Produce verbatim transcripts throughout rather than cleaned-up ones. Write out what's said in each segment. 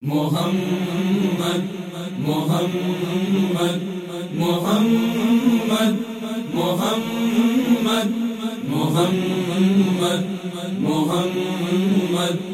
محمد محمد محمد محمد محمد محمد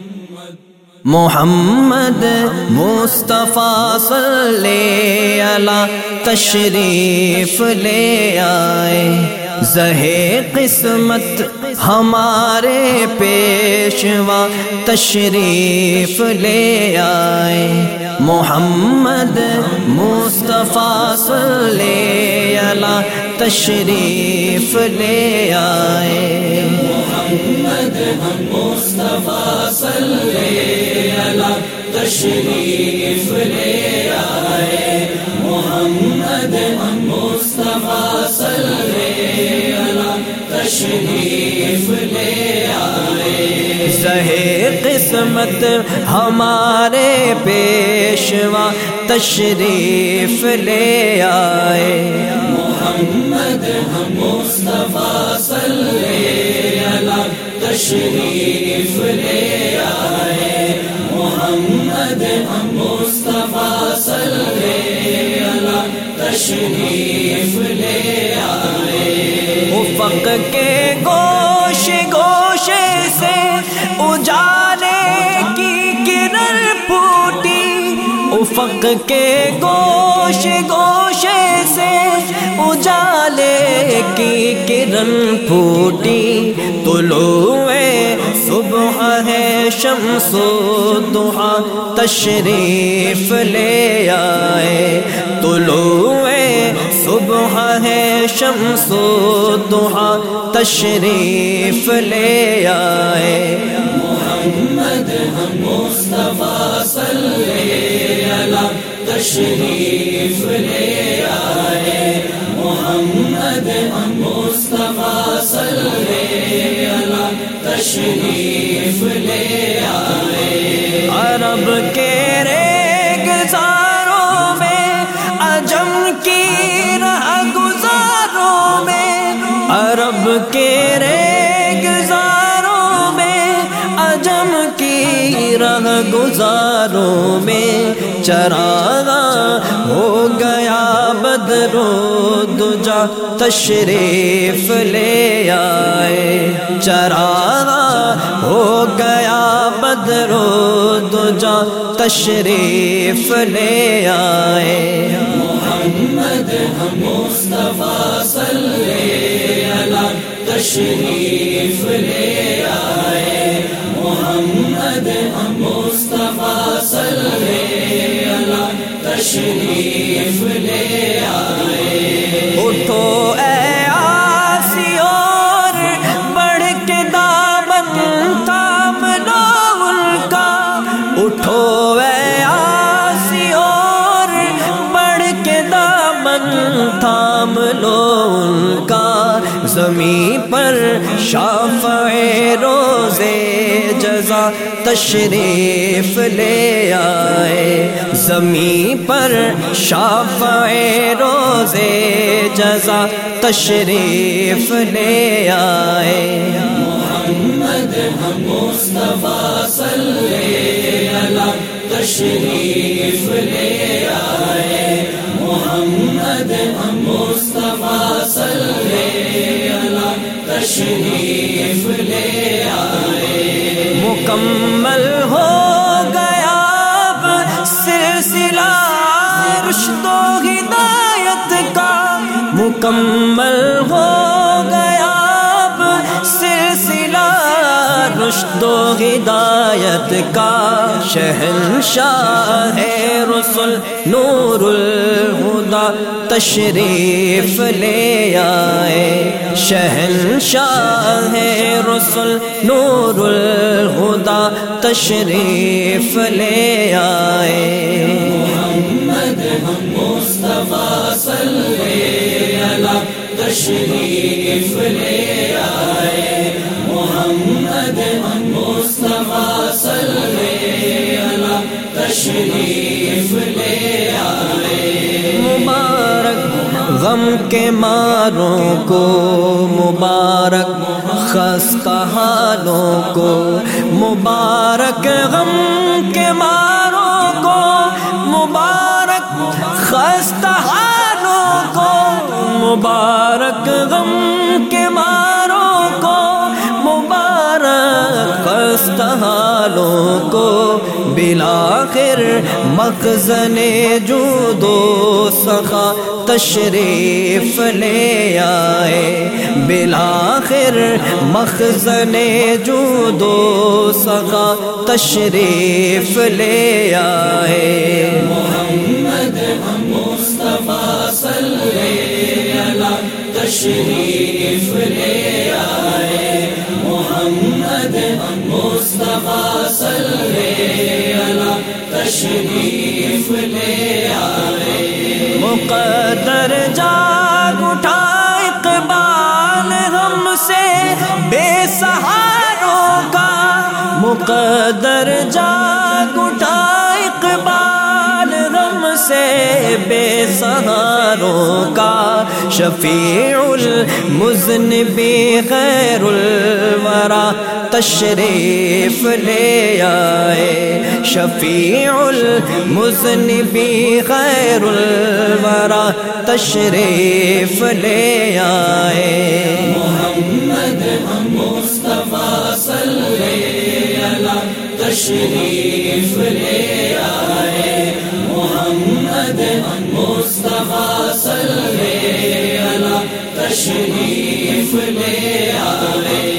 محمد مصطفیٰ صلی اللہ تشریف لے آئے، زہے قسمت ہمارے پیشوا تشریف لے آئے۔ محمد مصطفیٰ صلی اللہ تشریف لے آئے، محمد مصطفیٰ صلی اللہ تشریف لے آئے، محمد مصطفیٰ صلی اللہ تشریف لے آئے، زہے قسمت ہمارے پیشوا تشریف لے آئے۔ محمد مصطفیٰ صلی اللہ تشریف لے آئے، محمد مصطفیٰ صلی اللہ تشریف لے آئے۔ افق کے گوشے گوشے سے اجالے کی کرن پھوٹی، افق کے گوشے گوشے سے اجالے کی کرن پھوٹی، طلوع صبح ہے شمس و ضحیٰ تشریف لے آئے، طلوع صبح ہے شمس و ضحیٰ تشریف لے آئے۔ محمد مصطفیٰ صلی اللہ تشریف لے آئے، محمد مصطفیٰ صلی اللہ تشریف لے آئے۔ عرب کے ریگزاروں میں، عجم کی رہ گزاروں میں، عرب کے ریگزاروں میں، عجم کی رہ گزاروں میں، چراغاں ہو گیا بدر و دجا تشریف لے آئے، چراغاں ہو گیا بدر و دجا تشریف لے آئے۔ محمد مصطفیٰ صلی اللہ تشریف لے آئے، محمد مصطفیٰ صلی اللہ تشریف لے آئے۔ اٹھو اے آسی اور بڑھ کے دامن تھام لو ان کا، اٹھو اے آسی اور بڑھ کے دامن تھام لو ان کا، زمین پر شافع روزے جزا تشریف لے آئے، زمین پر شافع روزے جزا تشریف لے آئے۔ محمد مصطفیٰ صلی اللہ تشریف لے آئے، محمد مصطفیٰ صلی اللہ تشریف لے آئے۔ مکمل ہو گیا اب سلسلہ رشد و ہدایت کا، مکمل ہو گیا اب سلسلہ رشد و ہدایت کا، شہنشاہ ہے رسل نور الہدیٰ تشریف لے آئے، شہنشاہ ہے رسل نور الہدیٰ تشریف لے آئے۔ محمد مصطفیٰ صلی اللہ تشریف لے آئے، محمد مصطفیٰ صلی اللہ تشریف لے آئے۔ مبارک غم کے ماروں کو، مبارک خستہ حالوں کو، مبارک غم کے ماروں مبارک غم کے ماروں کو، مبارک خستہ حالوں کو، بالآخر مخزن جود و سخا تشریف لے آئے، بالآخر مخزن جود و سخا تشریف لے آئے۔ محمد مصطفیٰ صلی اللہ تشریف لے آئے، محمد مصطفیٰ صلی اللہ تشریف لے آئے۔ مقدر جاگ اٹھا اقبال ہم سے بے سہاروں کا، مقدر جاگ اٹھا اقبال ہم سے بے سہاروں کا، شفیع المذنبین خیر الورا تشریف لے آئے، شفیع المذنبین خیر الورا تشریف لے آئے۔ محمد مصطفیٰ صلی اللہ تشریف لے آئے، محمد مصطفیٰ صلی اللہ تشریف لے آئے۔